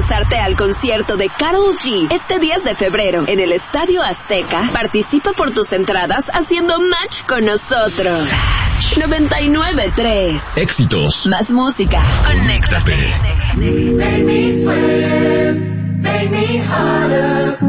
lanzarte al concierto de Karol G este 10 de febrero en el Estadio Azteca, participa por tus entradas haciendo match con nosotros. 99.3 Éxitos. Más música. Conéctate. Make me sweat, make me harder.